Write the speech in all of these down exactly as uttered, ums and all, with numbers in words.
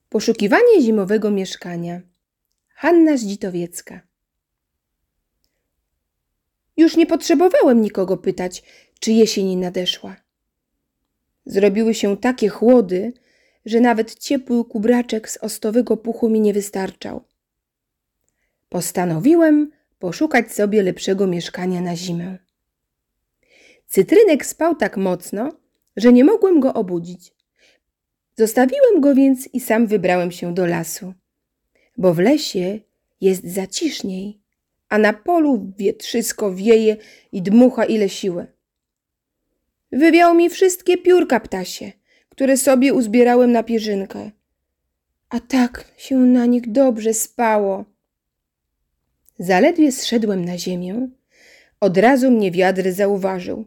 Poszukiwanie zimowego mieszkania. Hanna Zdzitowiecka. Już nie potrzebowałem nikogo pytać, czy jesień nadeszła. Zrobiły się takie chłody, że nawet ciepły kubraczek z ostowego puchu mi nie wystarczał. Postanowiłem poszukać sobie lepszego mieszkania na zimę. Cytrynek spał tak mocno, że nie mogłem go obudzić. Zostawiłem go więc i sam wybrałem się do lasu, bo w lesie jest zaciszniej, a na polu wietrzysko wieje i dmucha ile siły. Wywiał mi wszystkie piórka ptasie, które sobie uzbierałem na pierzynkę, a tak się na nich dobrze spało. Zaledwie zszedłem na ziemię, od razu mnie wiatr zauważył.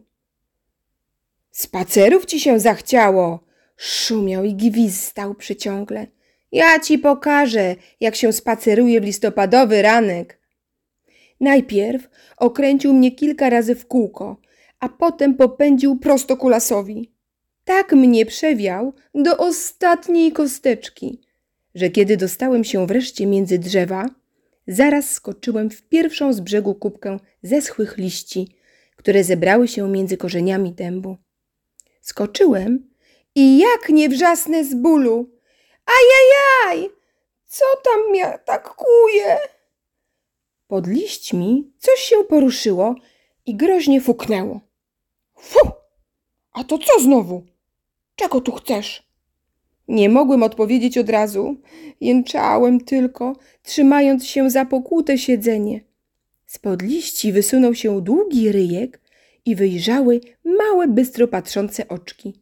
Spacerów ci się zachciało! Szumiał i gwizdał przeciągle. Ja ci pokażę, jak się spaceruje w listopadowy ranek. Najpierw okręcił mnie kilka razy w kółko, a potem popędził prosto ku lasowi. Tak mnie przewiał do ostatniej kosteczki, że kiedy dostałem się wreszcie między drzewa, zaraz skoczyłem w pierwszą z brzegu kubkę zeschłych liści, które zebrały się między korzeniami dębu. Skoczyłem i jak nie wrzasnę z bólu. Ajajaj! Co tam mnie tak kuje? Pod liśćmi coś się poruszyło i groźnie fuknęło. Fu! A to co znowu? Czego tu chcesz? Nie mogłem odpowiedzieć od razu. Jęczałem tylko, trzymając się za pokłute siedzenie. Spod liści wysunął się długi ryjek i wyjrzały małe, bystro patrzące oczki.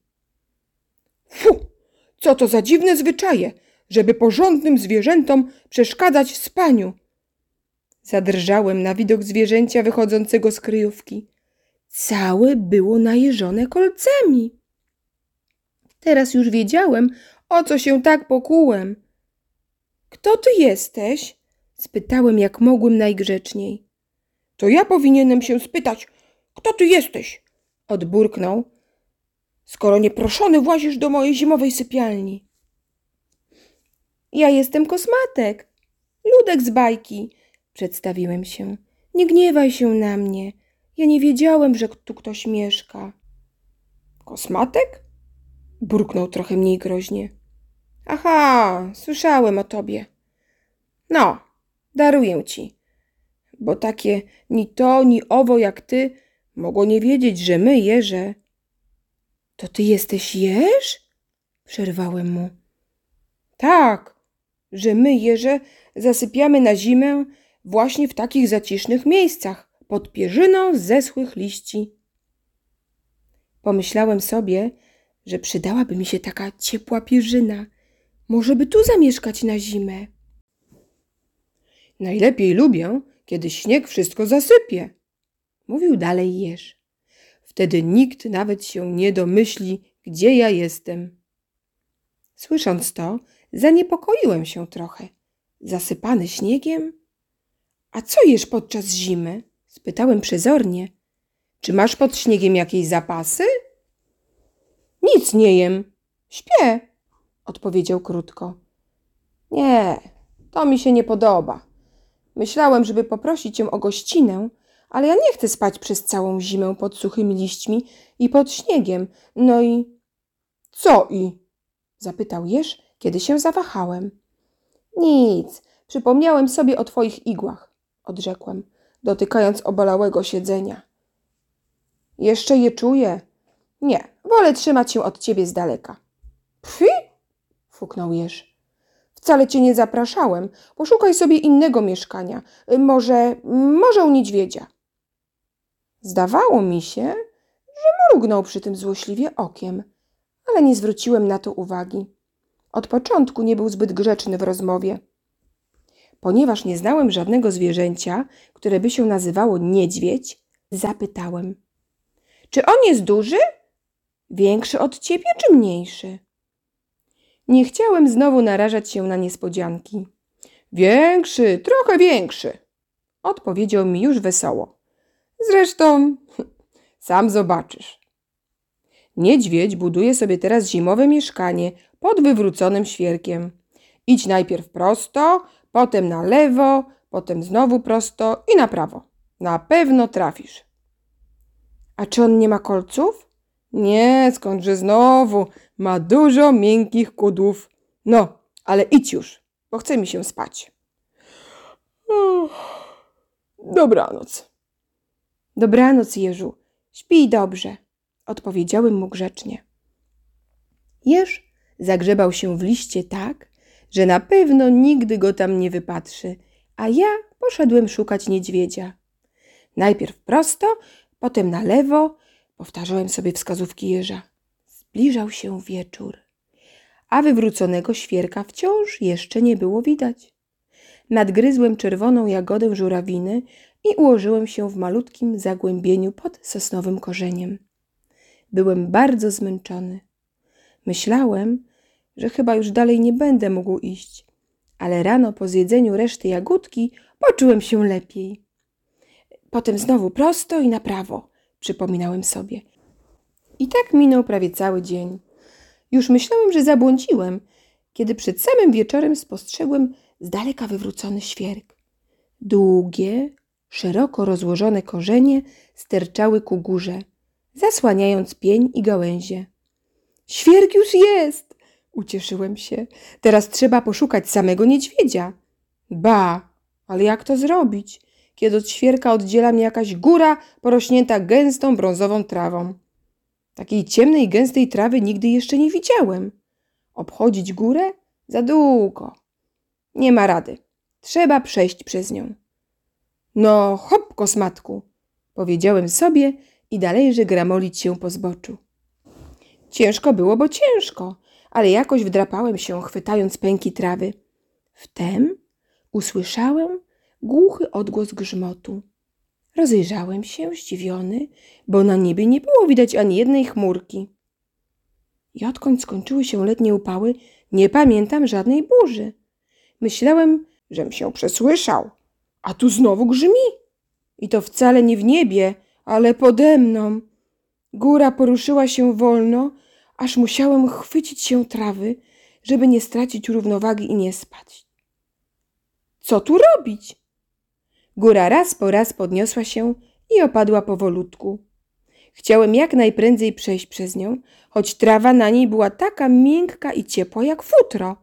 Fu! Co to za dziwne zwyczaje, żeby porządnym zwierzętom przeszkadzać w spaniu? Zadrżałem na widok zwierzęcia wychodzącego z kryjówki. Całe było najeżone kolcami. Teraz już wiedziałem, o co się tak pokułem. Kto ty jesteś? Spytałem, jak mogłem najgrzeczniej. To ja powinienem się spytać, kto ty jesteś? Odburknął. Skoro nieproszony włazisz do mojej zimowej sypialni. Ja jestem Kosmatek, Ludek z bajki, przedstawiłem się. Nie gniewaj się na mnie. Ja nie wiedziałem, że tu ktoś mieszka. Kosmatek? Burknął trochę mniej groźnie. Aha, słyszałem o tobie. No, daruję ci, bo takie ni to, ni owo jak ty mogło nie wiedzieć, że my, jeże. To ty jesteś jeż? Przerwałem mu. Tak, że my, jeże, zasypiamy na zimę właśnie w takich zacisznych miejscach, pod pierzyną z zeschłych liści. Pomyślałem sobie, że przydałaby mi się taka ciepła pierzyna. Może by tu zamieszkać na zimę. Najlepiej lubię, kiedy śnieg wszystko zasypie, mówił dalej jeż. Wtedy nikt nawet się nie domyśli, gdzie ja jestem. Słysząc to, zaniepokoiłem się trochę. Zasypany śniegiem? A co jesz podczas zimy? Spytałem przezornie. Czy masz pod śniegiem jakieś zapasy? Nic nie jem. Śpię, odpowiedział krótko. Nie, to mi się nie podoba. Myślałem, żeby poprosić cię o gościnę, ale ja nie chcę spać przez całą zimę pod suchymi liśćmi i pod śniegiem. No i... Co i? Zapytał jeż, kiedy się zawahałem. Nic, przypomniałem sobie o twoich igłach, odrzekłem, dotykając obalałego siedzenia. Jeszcze je czuję. Nie, wolę trzymać się od ciebie z daleka. Pfi! Fuknął jeż. Wcale cię nie zapraszałem. Poszukaj sobie innego mieszkania. Może, może u niedźwiedzia. Zdawało mi się, że mrugnął przy tym złośliwie okiem, ale nie zwróciłem na to uwagi. Od początku nie był zbyt grzeczny w rozmowie. Ponieważ nie znałem żadnego zwierzęcia, które by się nazywało niedźwiedź, zapytałem. Czy on jest duży? Większy od ciebie czy mniejszy? Nie chciałem znowu narażać się na niespodzianki. Większy, trochę większy, odpowiedział mi już wesoło. Zresztą sam zobaczysz. Niedźwiedź buduje sobie teraz zimowe mieszkanie pod wywróconym świerkiem Idź najpierw prosto, potem na lewo, potem znowu prosto i na prawo. Na pewno trafisz. A czy on nie ma kolców? Nie, skądże znowu. Ma dużo miękkich kudłów. No, ale idź już, bo chce mi się spać. Dobranoc. Dobranoc, Jeżu. Śpij dobrze, odpowiedziałem mu grzecznie. Jeż zagrzebał się w liście tak, że na pewno nigdy go tam nie wypatrzy, a ja poszedłem szukać niedźwiedzia. Najpierw prosto, potem na lewo, powtarzałem sobie wskazówki jeża. Zbliżał się wieczór, a wywróconego świerka wciąż jeszcze nie było widać. Nadgryzłem czerwoną jagodę żurawiny i ułożyłem się w malutkim zagłębieniu pod sosnowym korzeniem. Byłem bardzo zmęczony. Myślałem, że chyba już dalej nie będę mógł iść, ale rano po zjedzeniu reszty jagódki poczułem się lepiej. Potem znowu prosto i na prawo, przypominałem sobie. I tak minął prawie cały dzień. Już myślałem, że zabłądziłem, kiedy przed samym wieczorem spostrzegłem z daleka wywrócony świerk. Długie, szeroko rozłożone korzenie sterczały ku górze, zasłaniając pień i gałęzie. Świerk już jest! Ucieszyłem się. Teraz trzeba poszukać samego niedźwiedzia. Ba, ale jak to zrobić, kiedy od świerka oddziela mnie jakaś góra porośnięta gęstą brązową trawą? Takiej ciemnej, gęstej trawy nigdy jeszcze nie widziałem. Obchodzić górę? Za długo. Nie ma rady. Trzeba przejść przez nią. No, hop, kosmatku, powiedziałem sobie i dalejże gramolić się po zboczu. Ciężko było, bo ciężko, ale jakoś wdrapałem się, chwytając pęki trawy. Wtem usłyszałem głuchy odgłos grzmotu. Rozejrzałem się zdziwiony, bo na niebie nie było widać ani jednej chmurki. I odkąd skończyły się letnie upały, nie pamiętam żadnej burzy. Myślałem, żem się przesłyszał, a tu znowu grzmi. I to wcale nie w niebie, ale pode mną. Góra poruszyła się wolno, aż musiałem chwycić się trawy, żeby nie stracić równowagi i nie spaść. Co tu robić? Góra raz po raz podniosła się i opadła powolutku. Chciałem jak najprędzej przejść przez nią, choć trawa na niej była taka miękka i ciepła jak futro.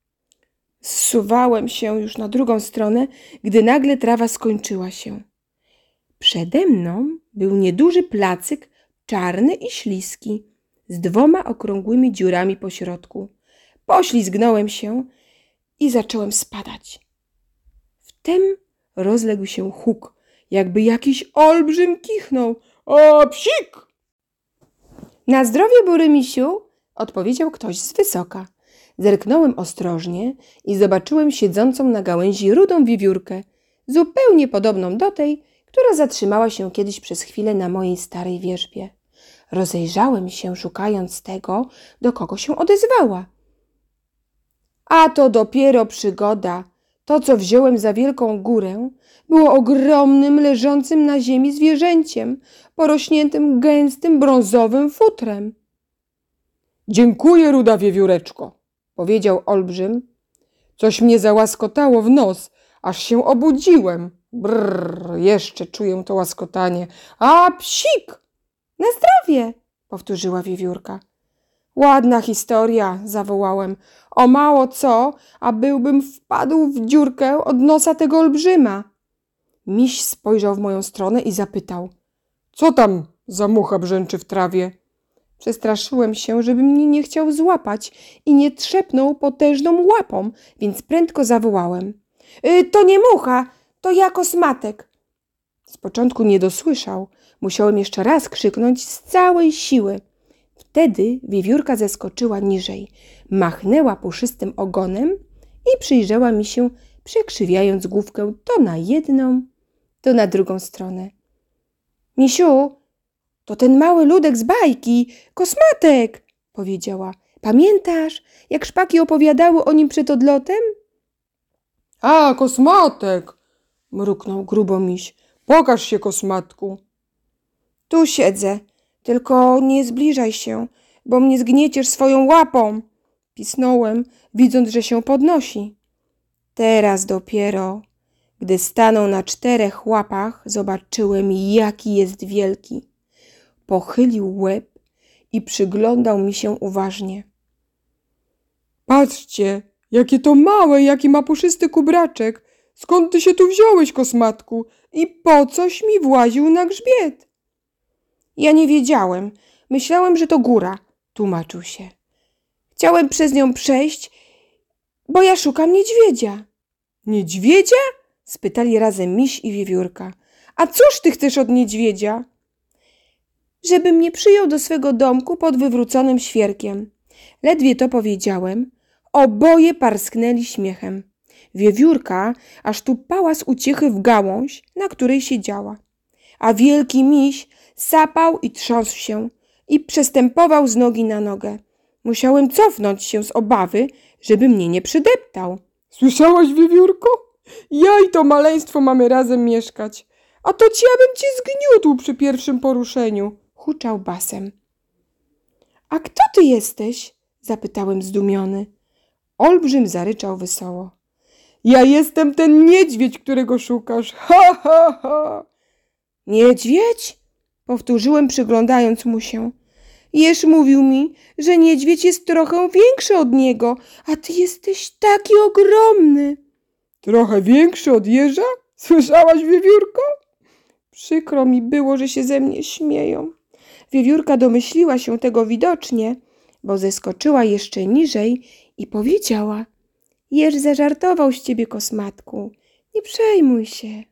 Zsuwałem się już na drugą stronę, gdy nagle trawa skończyła się. Przede mną był nieduży placyk, czarny i śliski, z dwoma okrągłymi dziurami po środku. Poślizgnąłem się i zacząłem spadać. Wtem rozległ się huk, jakby jakiś olbrzym kichnął. O, psik! Na zdrowie, Burymisiu, odpowiedział ktoś z wysoka. Zerknąłem ostrożnie i zobaczyłem siedzącą na gałęzi rudą wiewiórkę, zupełnie podobną do tej, która zatrzymała się kiedyś przez chwilę na mojej starej wierzbie. Rozejrzałem się, szukając tego, do kogo się odezwała. A to dopiero przygoda. To, co wziąłem za wielką górę, było ogromnym, leżącym na ziemi zwierzęciem, porośniętym gęstym, brązowym futrem. Dziękuję, ruda wiewióreczko, powiedział olbrzym. Coś mnie załaskotało w nos, aż się obudziłem. Brrr, jeszcze czuję to łaskotanie. A, psik! Na zdrowie, powtórzyła wiewiórka. Ładna historia, zawołałem. O mało co, a byłbym wpadł w dziurkę od nosa tego olbrzyma. Miś spojrzał w moją stronę i zapytał. Co tam za mucha brzęczy w trawie? Przestraszyłem się, żeby mnie nie chciał złapać i nie trzepnął potężną łapą, więc prędko zawołałem. Y, to nie mucha, to ja kosmatek. Z początku nie dosłyszał. Musiałem jeszcze raz krzyknąć z całej siły. Wtedy wiewiórka zeskoczyła niżej, machnęła puszystym ogonem i przyjrzała mi się, przekrzywiając główkę to na jedną, to na drugą stronę. Misiu, to ten mały ludek z bajki, kosmatek, powiedziała. Pamiętasz, jak szpaki opowiadały o nim przed odlotem? A, kosmatek, mruknął grubo miś. Pokaż się, kosmatku. Tu siedzę, tylko nie zbliżaj się, bo mnie zgnieciesz swoją łapą, pisnąłem, widząc, że się podnosi. Teraz dopiero, gdy stanął na czterech łapach, zobaczyłem, jaki jest wielki. Pochylił łeb i przyglądał mi się uważnie. Patrzcie, jakie to małe, jaki ma puszysty kubraczek. Skąd ty się tu wziąłeś, kosmatku? I po coś mi właził na grzbiet? Ja nie wiedziałem. Myślałem, że to góra, tłumaczył się. Chciałem przez nią przejść, bo ja szukam niedźwiedzia. Niedźwiedzia? Spytali razem miś i wiewiórka. A cóż ty chcesz od niedźwiedzia? Żeby mnie przyjął do swego domku pod wywróconym świerkiem. Ledwie to powiedziałem, oboje parsknęli śmiechem. Wiewiórka aż tupała z uciechy w gałąź, na której siedziała. A wielki miś sapał i trząsł się i przestępował z nogi na nogę. Musiałem cofnąć się z obawy, żeby mnie nie przydeptał. Słyszałaś, wiewiórko? Ja i to maleństwo mamy razem mieszkać. A to ci, abym cię zgniótł przy pierwszym poruszeniu, huczał basem. A kto ty jesteś? Zapytałem zdumiony. Olbrzym zaryczał wesoło. Ja jestem ten niedźwiedź, którego szukasz. Ha, ha, ha. Niedźwiedź? Powtórzyłem, przyglądając mu się. Jeż mówił mi, że niedźwiedź jest trochę większy od niego, a ty jesteś taki ogromny. Trochę większy od jeża? Słyszałaś, wiewiórko? Przykro mi było, że się ze mnie śmieją. Wiewiórka domyśliła się tego widocznie, bo zeskoczyła jeszcze niżej i powiedziała: Jeż zażartował z ciebie, kosmatku, nie przejmuj się.